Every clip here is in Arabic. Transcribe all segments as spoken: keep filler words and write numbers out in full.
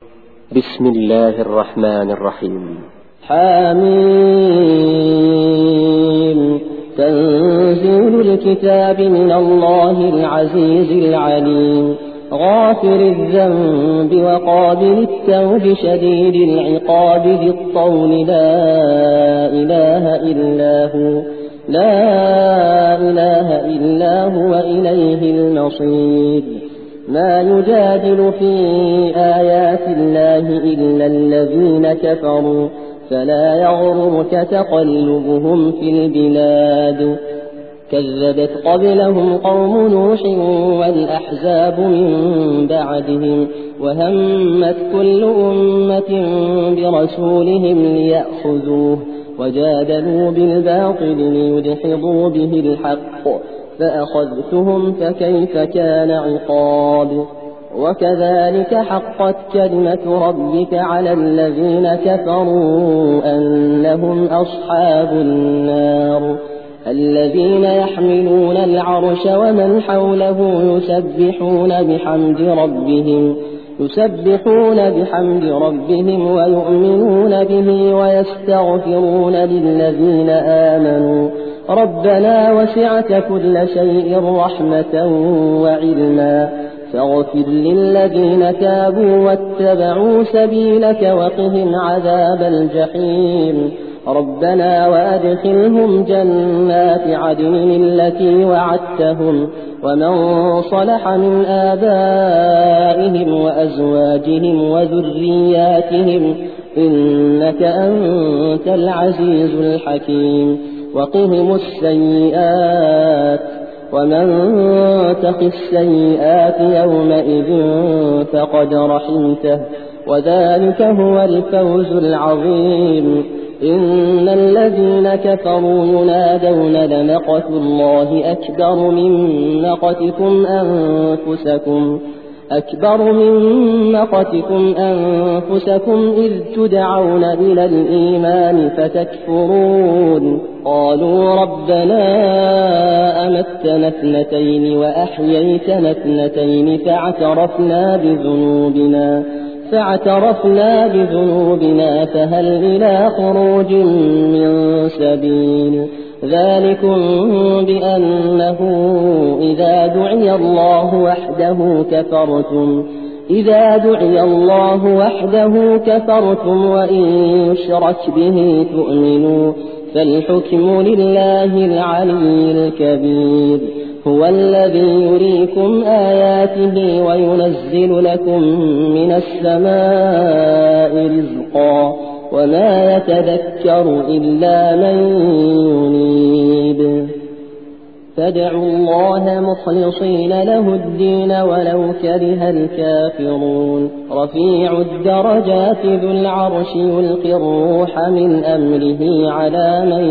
بسم الله الرحمن الرحيم. حميم. تنزيل الكتاب من الله العزيز العليم، غافر الذنب وقابل التوب شديد العقاب ذي الطول، لا إله إلا هو لا إله إلا هو إليه المصير. ما يجادل في آيات الله إلا الذين كفروا، فلا يغررك تقلبهم في البلاد. كذبت قبلهم قوم نوح والأحزاب من بعدهم، وهمت كل أمة برسولهم ليأخذوه، وجادلوا بالباطل ليدحضوا به الحق، فأخذتهم فكيف كان عقاب. وكذلك حقت كلمة ربك على الذين كفروا أنهم أصحاب النار. الذين يحملون العرش ومن حوله يسبحون بحمد ربهم يسبحون بحمد ربهم ويؤمنون به ويستغفرون للذين آمنوا ربنا وسعت كل شيء رحمة وعلما، فاغفر للذين تابوا واتبعوا سبيلك وقهم عذاب الجحيم. ربنا وأدخلهم جنات عدن التي وعدتهم ومن صلح من آبائهم وأزواجهم وذرياتهم إنك أنت العزيز الحكيم. وقهم السيئات ومن تق السيئات يومئذ فقد رحمته، وذلك هو الفوز العظيم. إن الذين كفروا ينادون لمقت الله أكبر من مقتكم أنفسكم أكبر من مقتكم أنفسكم إذ تدعون إلى الإيمان فتكفرون. قالوا ربنا أمتنا اثنتين وأحييتنا اثنتين فاعترفنا بذنوبنا فاعترفنا بذنوبنا فهل إلى خروج من سبيل. ذلكم بأنه إذا دعي الله وحده كفرتم إذا دعي الله وحده كفرتم وإن يشرك به تؤمنوا، فالحكم لله العلي الكبير. هو الذي يريكم آياته وينزل لكم من السماء رزقا، وما يتذكر إلا من ينيب. فادعوا الله مخلصين له الدين ولو كره الكافرون. رفيع الدرجات ذو العرش يلقي الروح من أمره على من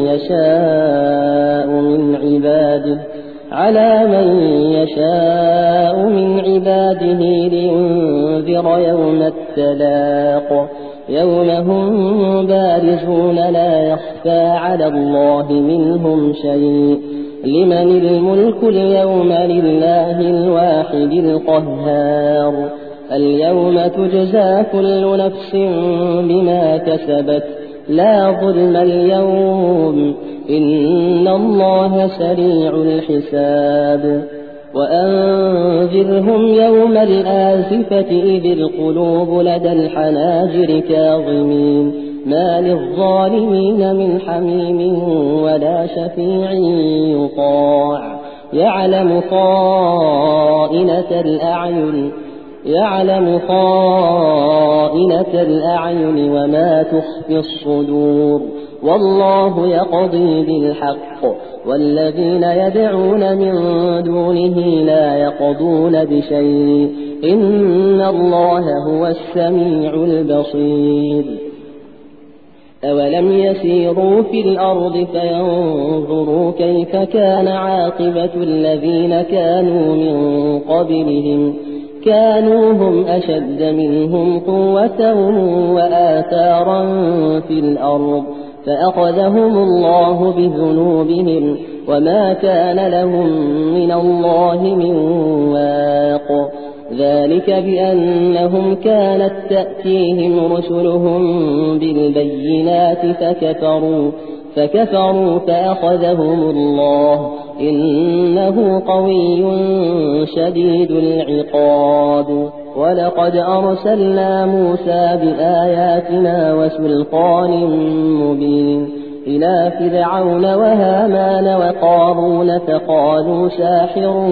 يشاء من عباده على من يشاء من عباده لينذر يوم التلاق، يوم هم بارزون لا يخفى على الله منهم شيء. لمن الملك اليوم؟ لله الواحد القهار. اليوم تجزى كل نفس بما كسبت لا ظلم اليوم، إن الله سريع الحساب. وأنذرهم يوم الآزفة إذ القلوب لدى الحناجر كاظمين، ما للظالمين من حميم ولا شفيع يطاع. يعلم خائنة الأعين يعلم خائنة الأعين وما تخفي الصدور، والله يقضي بالحق، والذين يدعون من دونه لا يقضون بشيء، إن الله هو السميع البصير. أولم يسيروا في الأرض فينظروا كيف كان عاقبة الذين كانوا من قبلهم، كانوا هم أشد منهم قوة وآثارا في الأرض، فأخذهم الله بذنوبهم وما كان لهم من الله من واق. ذلك بأنهم كانت تأتيهم رسلهم بالبينات فكفروا فكفروا فأخذهم الله إنه قوي شديد العقاب. ولقد أرسلنا موسى بآياتنا وسلطان مبين إلى فرعون وهامان وقارون فقالوا ساحر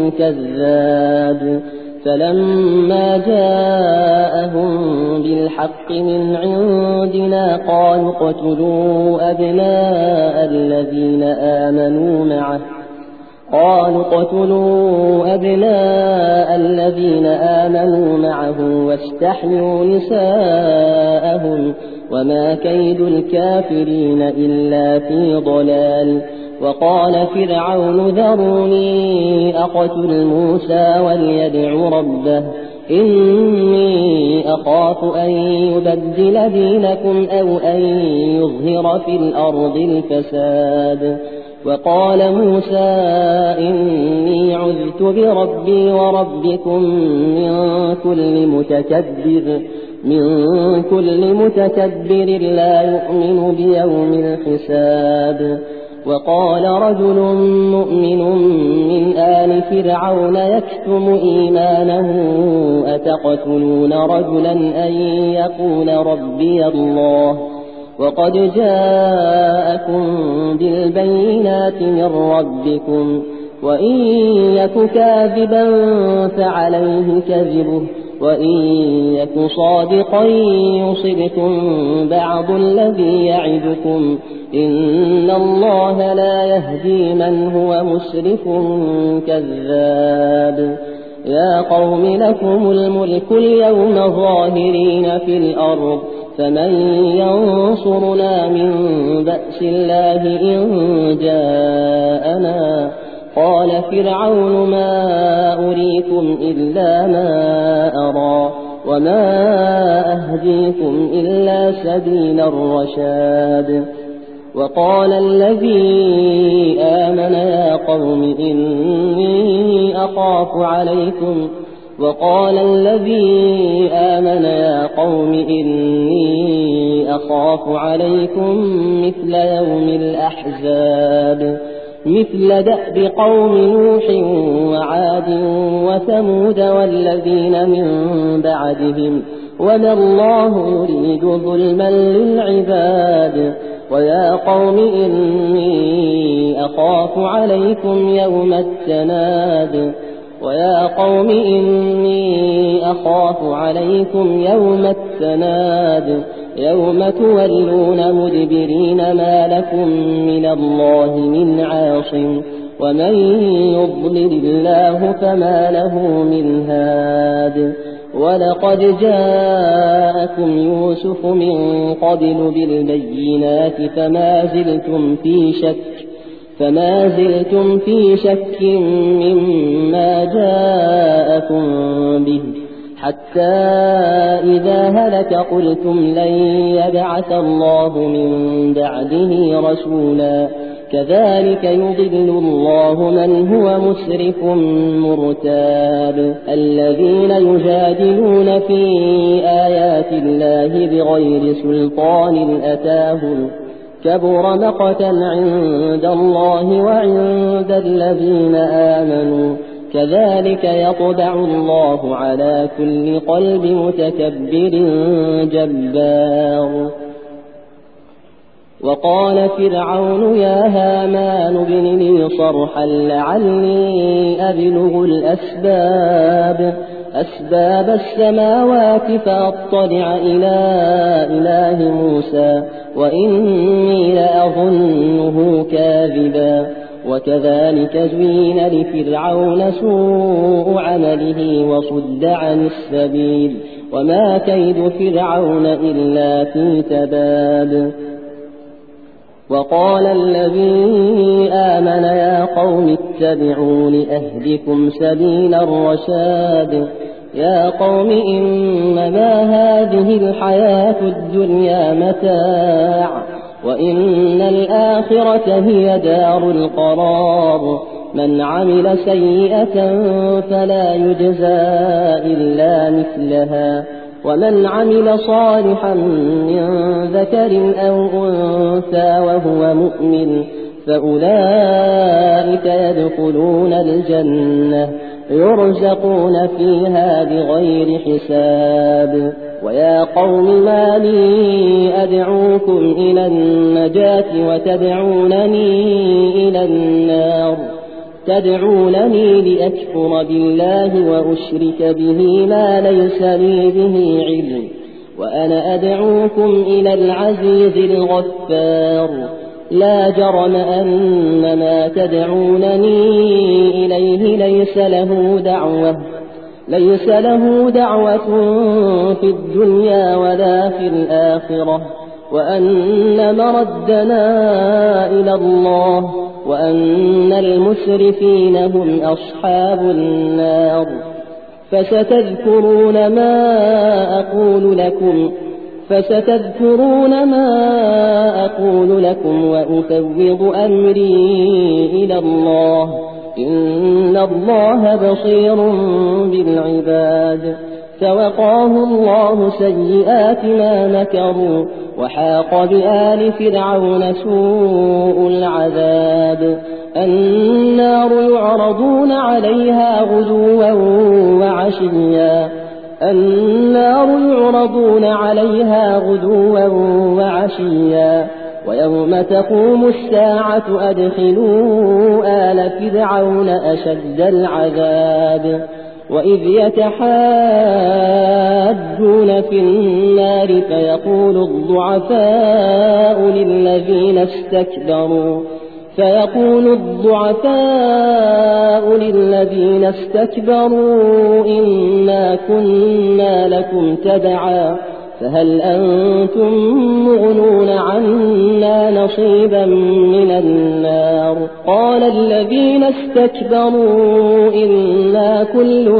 كذاب فلما جاءهم بالحق من عندنا قالوا اقتلوا أبناء الذين آمنوا معه قالوا اقتلوا أبناء الذين آمنوا معه واستحيوا نساءهم وما كيد الكافرين إلا في ضلال. وقال فرعون ذروني أقتل موسى وليدع ربه إني أخاف أن يبدل دينكم أو أن يظهر في الأرض الفساد. وقال موسى إني عذت بربي وربكم من كل متكبر من كل متكبر لا يؤمن بيوم الحساب. وقال رجل مؤمن من آل فرعون يكتم إيمانه أتقتلون رجلا أن يقول ربي الله وقد جاءكم بالبينات من ربكم وإن يك كاذبا فعليه كذبه وإن يك صادقا يصبكم بعض الذي يعدكم إن الله لا يهدي من هو مسرف كذاب. يا قوم لكم الملك اليوم ظاهرين في الأرض فمن ينصرنا من بأس الله إن جاءنا. قال فرعون ما أريكم إلا ما أرى وما أهديكم إلا سبيل الرشاد. وقال الذي آمن يا قوم إني أخاف عليكم وقال الذي آمن يا قوم إني أخاف عليكم مثل يوم الأحزاب مثل دأب قوم نوح وعاد وثمود والذين من بعدهم وما الله يريد ظلما للعباد. ويا قوم إني أخاف عليكم يوم التناد ويا قوم إني أخاف عليكم يوم التناد يوم تولون مدبرين ما لكم من الله من عاصم ومن يضلل الله فما له من هاد. ولقد جاءكم يوسف من قبل بالبينات فما زلتم في شك فما زلتم في شك مما جاءكم به حتى إذا هلك قلتم لن يبعث الله من بعده رسولا كذلك يضل الله من هو مسرف مرتاب. الذين يجادلون في آيات الله بغير سلطان أتاهم كبر مقتا عند الله وعند الذين آمنوا كذلك يطبع الله على كل قلب متكبر جبار. وقال فرعون يا هامان ابن لي صرحا لعلي أبلغ الأسباب أسباب السماوات فأطلع إلى إله موسى وإني لأظنه كاذبا. وكذلك زين لفرعون سوء عمله وصد عن السبيل وما كيد فرعون إلا في تباب. وقال الذي آمن يا قوم اتبعون أهدكم سبيل الرشاد. يا قوم إنما هذه الحياة الدنيا متاع وإن الآخرة هي دار القرار من عمل سيئة فلا يجزى إلا مثلها ومن عمل صالحا من ذكر أو أنثى وهو مؤمن فأولئك يدخلون الجنة يرزقون فيها بغير حساب. ويا قوم ما لي أدعوكم إلى النجاة وتدعونني إلى النار تدعونني لأكفر بالله وأشرك به ما ليس لي به علم وأنا أدعوكم إلى العزيز الغفار. لا جرم أن ما تدعونني إليه ليس له دعوة ليس له دعوة في الدنيا ولا في الآخرة وأن مردنا إلى الله وأن المسرفين هم أصحاب النار. فستذكرون ما أقول لكم فستذكرون ما أقول لكم وأفوض أمري إلى الله إن الله بصير بالعباد. فوقاه الله سيئات ما مكروا وحاق بآل فرعون سوء العذاب. النار يعرضون عليها غدوا وعشيا النار يعرضون عليها غدوا وعشيا ويوم تقوم الساعة أدخلوا آل فرعون أشد العذاب. وإذ يتحاجون في النار فيقول الضعفاء للذين استكبروا فيقول الضعفاء للذين استكبروا إنا كنا لكم تبعا فهل أنتم مغنون عنا نصيبا من النار. قال الذين استكبروا إنا كل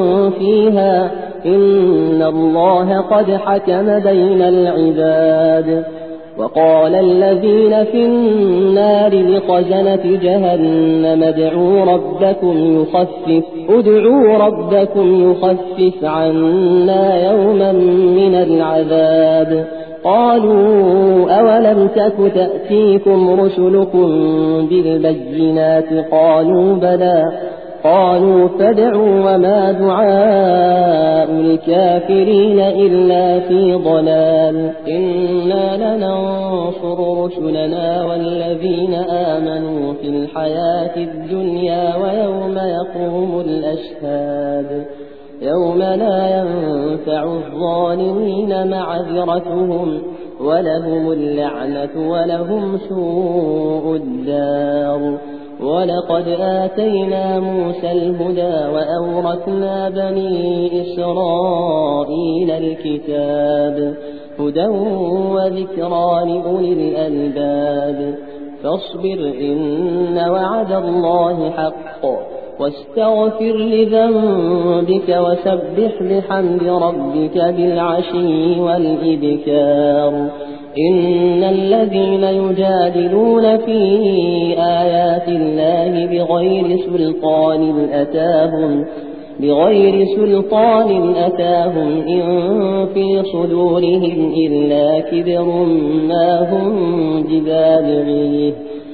فيها إن الله قد حكم بين العباد. وقال الذين في النار لخزنة جهنم ادعوا ربكم يخفف ادعوا ربكم يخفف عنا يوما من العذاب. قالوا أولم تك تأتيكم رسلكم بالبينات قالوا بلى قالوا فادعوا وما دعاء الكافرين إلا في ضلال. إنا لننصر رسلنا والذين آمنوا في الحياة الدنيا ويوم يقوم الأشهاد يوم لا ينفع الظالمين معذرتهم ولهم اللعنة ولهم سوء الدار. ولقد آتينا موسى الهدى وأورثنا بني إسرائيل الكتاب هدى وذكرى لأولي الألباب. فاصبر إن وعد الله حق واستغفر لذنبك وسبح بحمد ربك بالعشي والإبكار. إن الذين يجادلون في آيات الله بغير سلطان أتاهم بغير سلطان أتاهم إن في صدورهم إلا كبر ما هم ببالغيه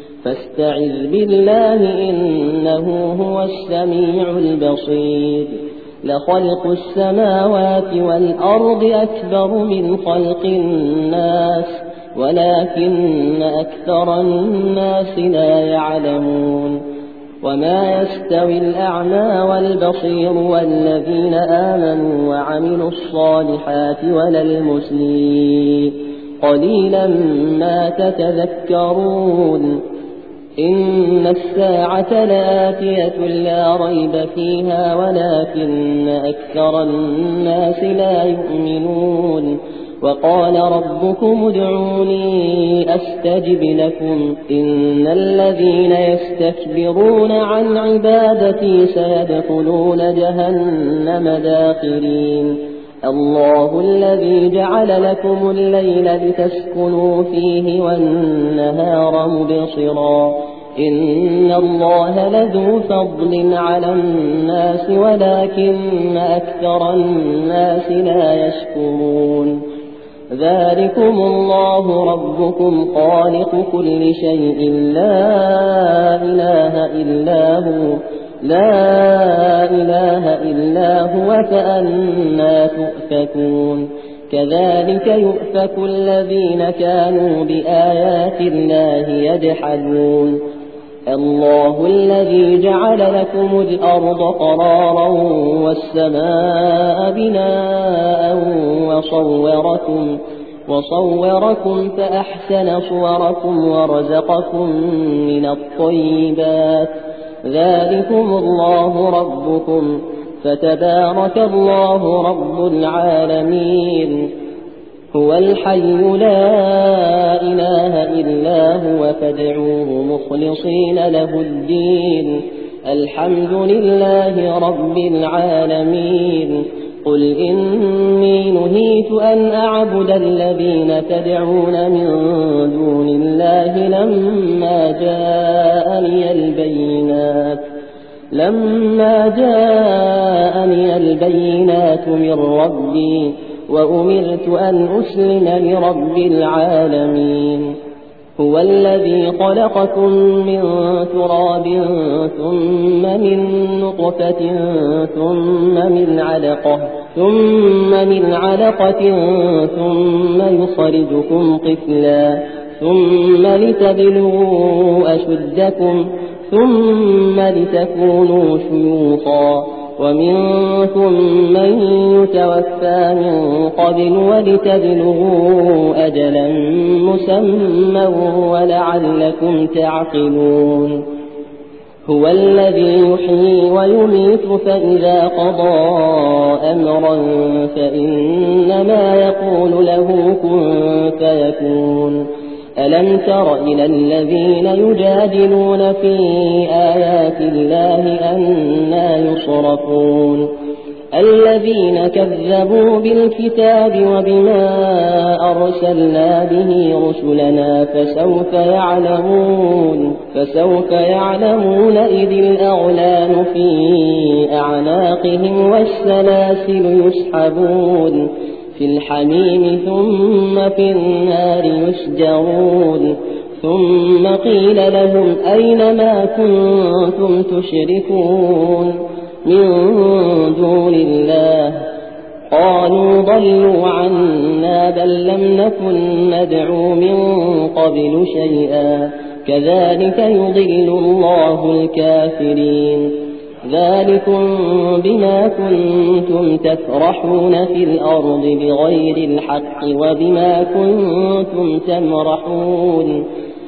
فاستعذ بالله إنه هو السميع البصير. لخلق السماوات والأرض أكبر من خلق الناس ولكن أكثر الناس لا يعلمون. وما يستوي الأعمى والبصير والذين آمنوا وعملوا الصالحات ولا المسيء قليلا ما تتذكرون. إن الساعة لآتية لا ريب فيها ولكن أكثر الناس لا يؤمنون. وقال ربكم ادعوني أستجب لكم إن الذين يستكبرون عن عبادتي سيدخلون جهنم داخرين. الله الذي جعل لكم الليل لتسكنوا فيه والنهار مبصرا إن الله لذو فضل على الناس ولكن أكثر الناس لا يشكرون ذلكم الله ربكم خالق كل شيء لا إله إلا هو لا إله إلا هو فأنى تؤفكون كذلك يؤفك الذين كانوا بآيات الله يجحدون الله الذي جعل لكم الأرض قرارا والسماء بناء وصوركم, وصوركم فأحسن صوركم ورزقكم من الطيبات ذلكم الله ربكم فتبارك الله رب العالمين هو الحي لا إله إلا هو فادعوه مخلصين له الدين الحمد لله رب العالمين قل إني نهيت أن أعبد الذين تدعون من دون الله لما جاءني البينات لما جاءني البينات من ربي وأمرت أن أسلم لرب العالمين هو الذي خلقكم من تراب ثم من نطفة ثم من علقة ثم من علقة ثم يخرجكم طفلا ثم لتبلغوا أشدكم ثم لتكونوا شيوخا ومنكم من يتوفى من قبل ولتبلغوا أجلا مسمى ولعلكم تعقلون هو الذي يحيي ويميت فإذا قضى أمرا فإنما يقول له كن فيكون ألم تر إلى الذين يجادلون في آيات الله أنى يصرفون الذين كذبوا بالكتاب وبما أرسلنا به رسلنا فسوف يعلمون فسوف يعلمون إذ الأغلال في أعناقهم والسلاسل يسحبون في الحميم ثم في النار يسجرون ثم قيل لهم أين ما كنتم تشركون من دون الله قالوا ضلوا عنا بل لم نكن ندعو من قبل شيئا كذلك يضل الله الكافرين ذلكم بما كنتم تفرحون في الأرض بغير الحق وبما كنتم تمرحون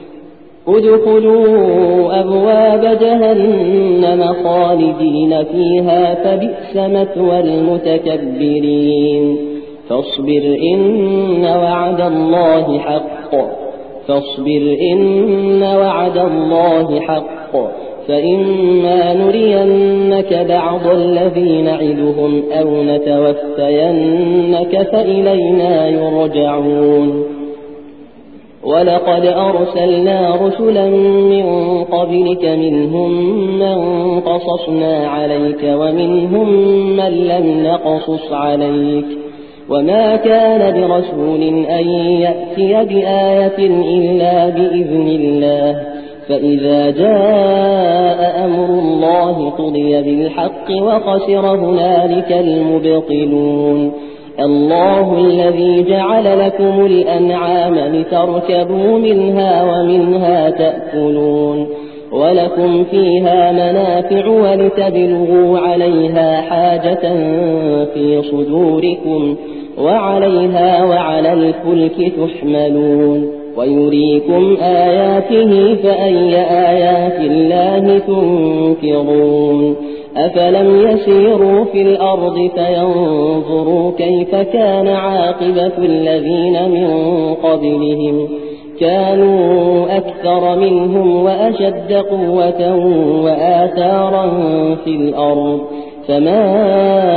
ادخلوا أبواب جهنم خالدين فيها فبئس مثوى المتكبرين فاصبر إن وعد الله حق فاصبر إن وعد الله حق فإما نرينك بعض الذي نعدهم أو نتوفينك فإلينا يرجعون ولقد أرسلنا رسلا من قبلك منهم من قصصنا عليك ومنهم من لم نقصص عليك وما كان لرسول أن يأتي بآية إلا بإذن الله فإذا جاء أمر الله قضي بالحق وخسر هنالك المبطلون الله الذي جعل لكم الأنعام لتركبوا منها ومنها تأكلون ولكم فيها منافع ولتبلغوا عليها حاجة في صدوركم وعليها وعلى الفلك تحملون ويريكم آياته فأي آيات الله تنكرون أفلم يسيروا في الأرض فينظروا كيف كان عاقبة الذين من قبلهم كانوا أكثر منهم وأشد قوة وآثارا في الأرض فما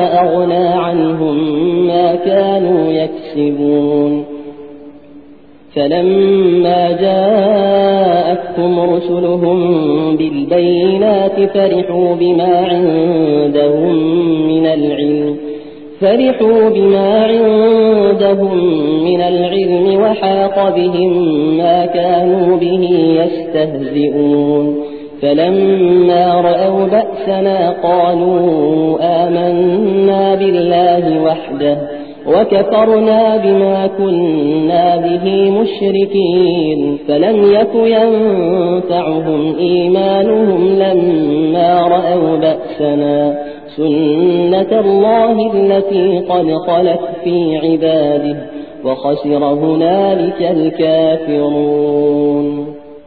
أغنى عنهم ما كانوا يكسبون فلما جاءتهم رسلهم بالبينات فرحوا بما عندهم من العلم فرحوا بما عندهم من العلم وحاق بهم ما كانوا به يستهزئون فلما رأوا بأسنا قالوا آمنا بالله وحده وكفرنا بما كنا به مشركين فلم يك ينفعهم إيمانهم لما رأوا بأسنا سنة الله التي قد خلت في عباده وخسر هنالك الكافرون.